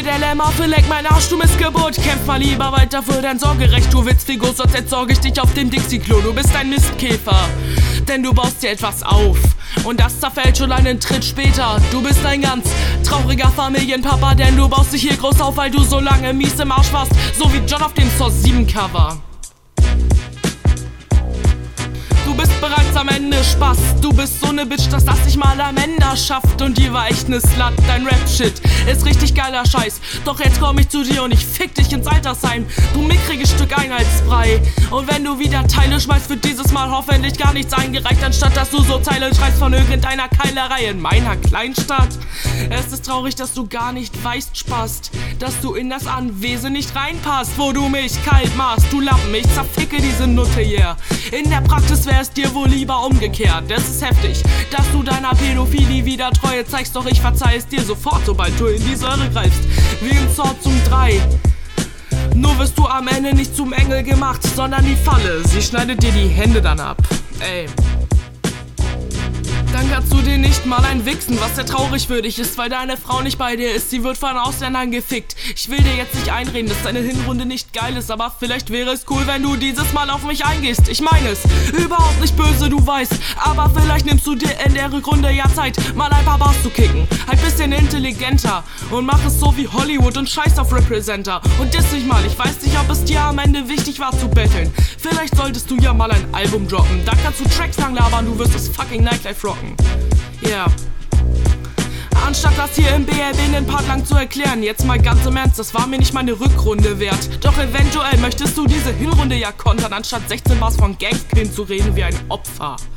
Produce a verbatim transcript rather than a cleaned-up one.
Dilemma, verleck mein Arsch, du Missgeburt. Kämpf mal lieber weiter für dein Sorgerecht, du Witzfigur, sonst entsorge ich dich auf dem Dixie-Klo. Du bist ein Mistkäfer, denn du baust dir etwas auf und das zerfällt schon einen Tritt später. Du bist ein ganz trauriger Familienpapa, denn du baust dich hier groß auf, weil du so lange mies im Arsch warst, so wie John auf dem Source sieben Cover. Du bist bereits am Ende, Spaß. Du bist so ne Bitch, dass das nicht mal Amanda schafft. Und die war echt ne Slut, dein Rap-Shit ist richtig geiler Scheiß. Doch jetzt komm ich zu dir und ich fick dich ins Altersheim, du mickriges Stück Einheitsbrei. Und wenn du wieder Teile schmeißt, wird dieses Mal hoffentlich gar nichts eingereicht, anstatt dass du so Teile schreibst von irgendeiner Keilerei in meiner Kleinstadt. Es ist traurig, dass du gar nicht weißt, Spast, dass du in das Anwesen nicht reinpasst, wo du mich kalt machst. Du Lappen, ich zerficke diese Nutte, yeah. In der Praxis wär es dir wohl lieber umgekehrt. Das ist heftig, dass du deiner Pädophilie wieder Treue zeigst, doch ich verzeih es dir sofort, sobald du in die Säure greifst. Wie ein Sword zum drei. Nur wirst du am Ende nicht zum Engel gemacht, sondern die Falle, sie schneidet dir die Hände dann ab. Ey. Dann kannst du dir nicht mal ein wichsen, was sehr traurig für dich ist, weil deine Frau nicht bei dir ist, sie wird von Ausländern gefickt. Ich will dir jetzt nicht einreden, dass deine Hinrunde nicht geil ist, aber vielleicht wäre es cool, wenn du dieses Mal auf mich eingehst. Ich meine es, überhaupt nicht böse, du weißt, aber vielleicht nimmst du dir in der Rückrunde ja Zeit, mal ein paar Bars zu kicken. Ein bisschen intelligenter und mach es so wie Hollywood und scheiß auf Representer. Und diss dich mal, ich weiß nicht, ob es dir am Ende wichtig war zu betteln. Vielleicht solltest du ja mal ein Album droppen, da kannst du Tracks lang labern, du wirst das fucking Nightlife rocken. Ja. Yeah. Anstatt das hier im B R B einen Part lang zu erklären, jetzt mal ganz im Ernst, das war mir nicht meine Rückrunde wert. Doch eventuell möchtest du diese Hinrunde ja kontern, anstatt sechzehn Bars von Gangskin zu reden wie ein Opfer.